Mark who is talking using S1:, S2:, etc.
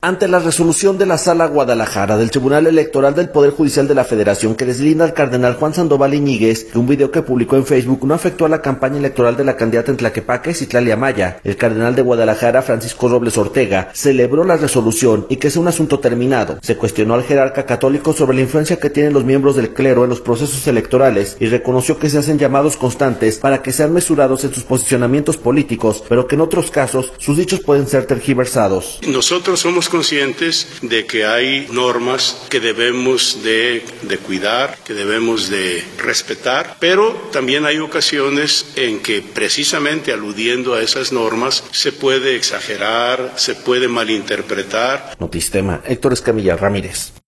S1: Ante la resolución de la Sala Guadalajara del Tribunal Electoral del Poder Judicial de la Federación que deslinda al cardenal Juan Sandoval Iñiguez que un video que publicó en Facebook no afectó a la campaña electoral de la candidata en Tlaquepaque, Citlali Amaya, el cardenal de Guadalajara, Francisco Robles Ortega, celebró la resolución y que es un asunto terminado. Se cuestionó al jerarca católico sobre la influencia que tienen los miembros del clero en los procesos electorales y reconoció que se hacen llamados constantes para que sean mesurados en sus posicionamientos políticos, pero que en otros casos sus dichos pueden ser tergiversados.
S2: Nosotros somos conscientes de que hay normas que debemos de cuidar, que debemos de respetar, pero también hay ocasiones en que precisamente aludiendo a esas normas se puede exagerar, se puede malinterpretar.
S1: Notistema, Héctor Escamilla Ramírez.